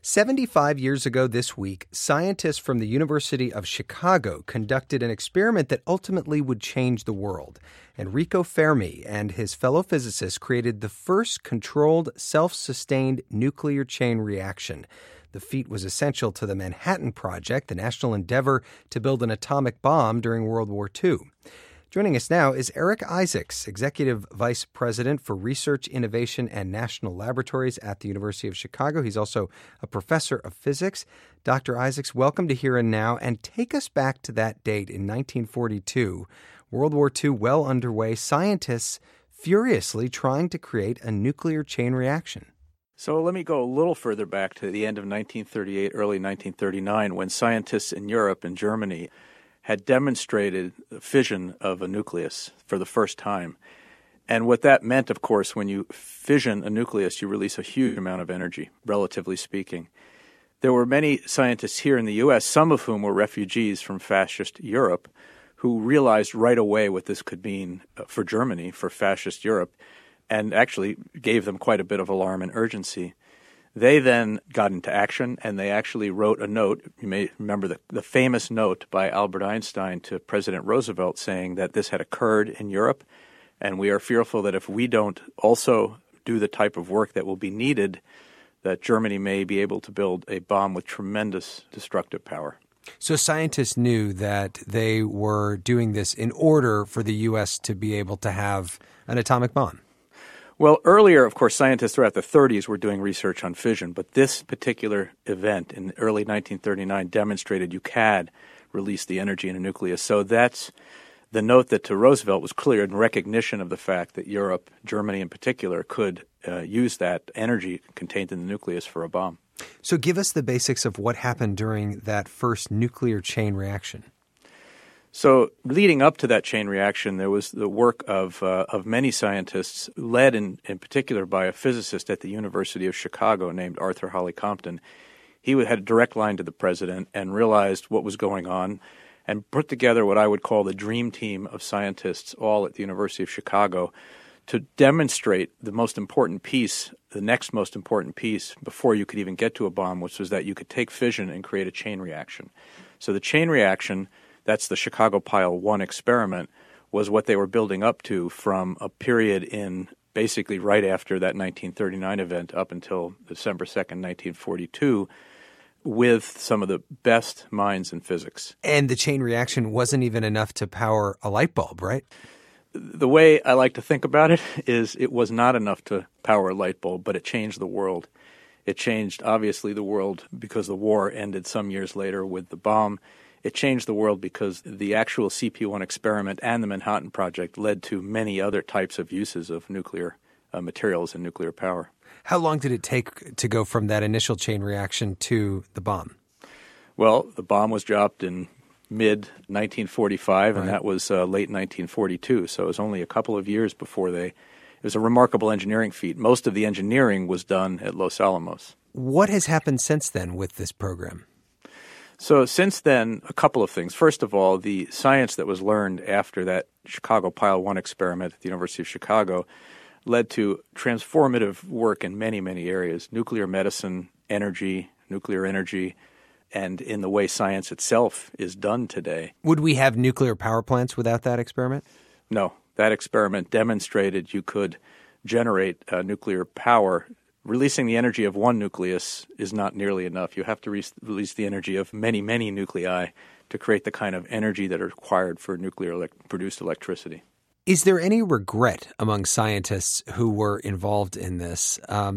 75 years ago this week, scientists from the University of Chicago conducted an experiment that ultimately would change the world. Enrico Fermi and his fellow physicists created the first controlled, self-sustained nuclear chain reaction. The feat was essential to the Manhattan Project, the national endeavor to build an atomic bomb during World War II. Joining us now is Eric Isaacs, Executive Vice President for Research, Innovation, and National Laboratories at the University of Chicago. He's also a professor of physics. Dr. Isaacs, welcome to Here and Now, and take us back to that date in 1942. World War II well underway, scientists furiously trying to create a nuclear chain reaction. So let me go a little further back to the end of 1938, early 1939, when scientists in Europe and Germany had demonstrated the fission of a nucleus for the first time. And what that meant, of course, when you fission a nucleus, you release a huge amount of energy, relatively speaking. There were many scientists here in the U.S., some of whom were refugees from fascist Europe, who realized right away what this could mean for Germany, for fascist Europe, and actually gave them quite a bit of alarm and urgency. They then got into action, and they actually wrote a note. You may remember the famous note by Albert Einstein to President Roosevelt saying that this had occurred in Europe, and we are fearful that if we don't also do the type of work that will be needed, that Germany may be able to build a bomb with tremendous destructive power. So scientists knew that they were doing this in order for the U.S. to be able to have an atomic bomb. Well, earlier, of course, scientists throughout the 30s were doing research on fission, but this particular event in early 1939 demonstrated you can release the energy in a nucleus. So that's the note that to Roosevelt was clear in recognition of the fact that Europe, Germany in particular, could use that energy contained in the nucleus for a bomb. So give us the basics of what happened during that first nuclear chain reaction. So leading up to that chain reaction, there was the work of many scientists, led in particular by a physicist at the University of Chicago named Arthur Holly Compton. He had a direct line to the president and realized what was going on and put together what I would call the dream team of scientists, all at the University of Chicago, to demonstrate the most important piece, the next most important piece before you could even get to a bomb, which was that you could take fission and create a chain reaction. So the chain reaction, that's the Chicago Pile 1 experiment, was what they were building up to from a period in basically right after that 1939 event up until December 2nd, 1942, with some of the best minds in physics. And the chain reaction wasn't even enough to power a light bulb, right? The way I like to think about it is it was not enough to power a light bulb, but it changed the world. It changed, obviously, the world because the war ended some years later with the bomb. It changed the world because the actual CP1 experiment and the Manhattan Project led to many other types of uses of nuclear materials and nuclear power. How long did it take to go from that initial chain reaction to the bomb? Well, the bomb was dropped in mid-1945, and that was late 1942, so it was only a couple of years before it was a remarkable engineering feat. Most of the engineering was done at Los Alamos. What has happened since then with this program? So since then, a couple of things. First of all, the science that was learned after that Chicago Pile 1 experiment at the University of Chicago led to transformative work in many, many areas: nuclear medicine, energy, nuclear energy, and in the way science itself is done today. Would we have nuclear power plants without that experiment? No. That experiment demonstrated you could generate nuclear power. Releasing the energy of one nucleus is not nearly enough. You have to release the energy of many, many nuclei to create the kind of energy that are required for nuclear-produced electricity. Is there any regret among scientists who were involved in this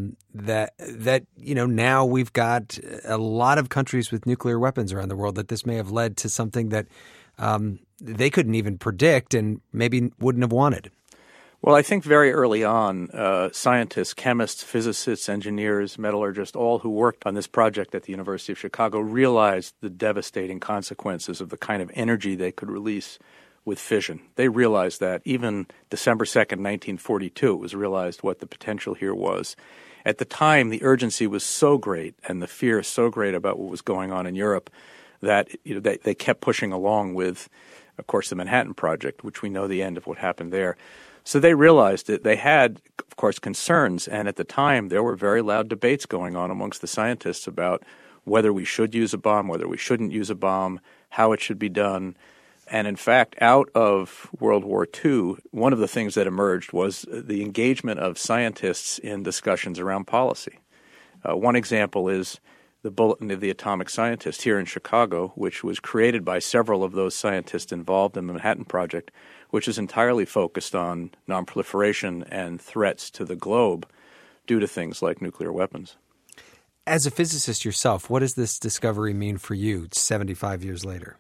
that now we've got a lot of countries with nuclear weapons around the world, that this may have led to something that they couldn't even predict and maybe wouldn't have wanted? Well, I think very early on, scientists, chemists, physicists, engineers, metallurgists, all who worked on this project at the University of Chicago realized the devastating consequences of the kind of energy they could release with fission. They realized that. Even December 2nd, 1942, it was realized what the potential here was. At the time, the urgency was so great and the fear so great about what was going on in Europe that they kept pushing along with, of course, the Manhattan Project, which we know the end of what happened there. So they realized that they had, of course, concerns, and at the time there were very loud debates going on amongst the scientists about whether we should use a bomb, whether we shouldn't use a bomb, how it should be done. And in fact, out of World War II, one of the things that emerged was the engagement of scientists in discussions around policy. One example is the Bulletin of the Atomic Scientist here in Chicago, which was created by several of those scientists involved in the Manhattan Project, which is entirely focused on nonproliferation and threats to the globe due to things like nuclear weapons. As a physicist yourself, what does this discovery mean for you 75 years later?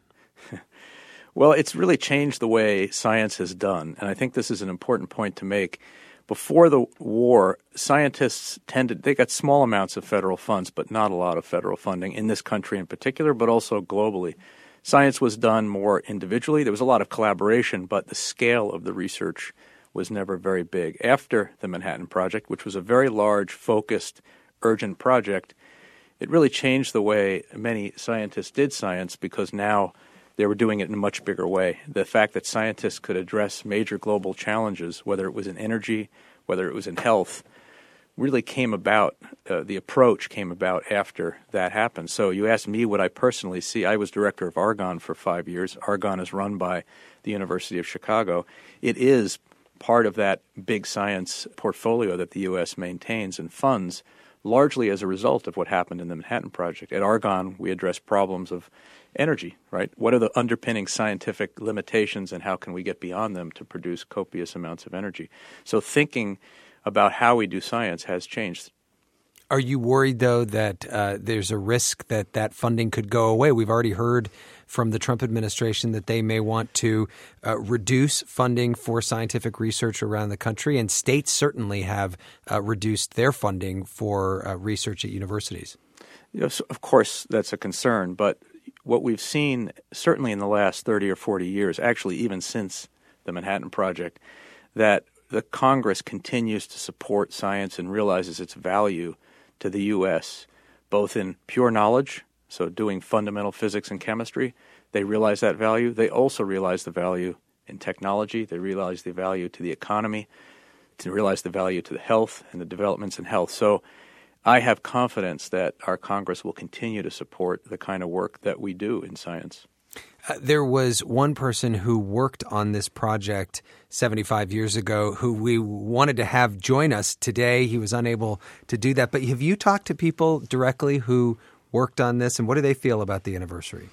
Well, it's really changed the way science is done, and I think this is an important point to make. Before the war, scientists they got small amounts of federal funds, but not a lot of federal funding in this country in particular, but also globally. Science was done more individually. There was a lot of collaboration, but the scale of the research was never very big. After the Manhattan Project, which was a very large, focused, urgent project, it really changed the way many scientists did science because now they were doing it in a much bigger way. The fact that scientists could address major global challenges, whether it was in energy, whether it was in health, really came about, the approach came about after that happened. So you asked me what I personally see. I was director of Argonne for 5 years. Argonne is run by the University of Chicago. It is part of that big science portfolio that the U.S. maintains and funds, largely as a result of what happened in the Manhattan Project. At Argonne, we address problems of energy, right? What are the underpinning scientific limitations and how can we get beyond them to produce copious amounts of energy? So thinking about how we do science has changed. Are you worried, though, that there's a risk that that funding could go away? We've already heard from the Trump administration that they may want to reduce funding for scientific research around the country, and states certainly have reduced their funding for research at universities. Yes, of course, that's a concern, but what we've seen certainly in the last 30 or 40 years, actually even since the Manhattan Project, that the Congress continues to support science and realizes its value to the U.S., both in pure knowledge, so doing fundamental physics and chemistry. They realize that value. They also realize the value in technology. They realize the value to the economy, to realize the value to the health and the developments in health. So I have confidence that our Congress will continue to support the kind of work that we do in science. There was one person who worked on this project 75 years ago who we wanted to have join us today. He was unable to do that. But have you talked to people directly who worked on this, and what do they feel about the anniversary?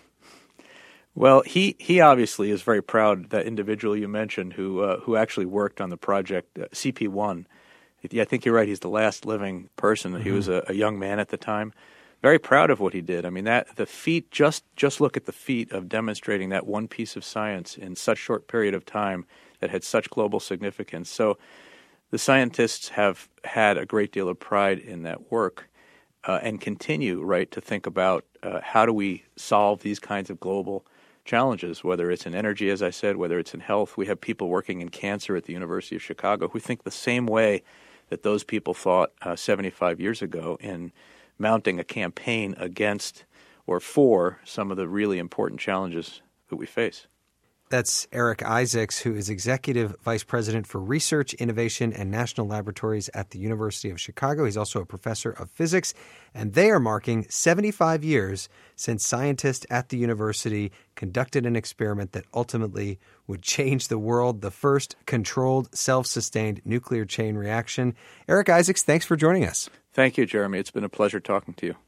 Well, he obviously is very proud, that individual you mentioned who actually worked on the project, CP1. I think you're right. He's the last living person. Mm-hmm. He was a young man at the time. Very proud of what he did. I mean, that the feat, just look at the feat of demonstrating that one piece of science in such short period of time that had such global significance. So the scientists have had a great deal of pride in that work and continue, right, to think about how do we solve these kinds of global challenges, whether it's in energy, as I said, whether it's in health. We have people working in cancer at the University of Chicago who think the same way that those people thought 75 years ago in mounting a campaign against or for some of the really important challenges that we face. That's Eric Isaacs, who is Executive Vice President for Research, Innovation, and National Laboratories at the University of Chicago. He's also a professor of physics, and they are marking 75 years since scientists at the university conducted an experiment that ultimately would change the world, the first controlled, self-sustained nuclear chain reaction. Eric Isaacs, thanks for joining us. Thank you, Jeremy. It's been a pleasure talking to you.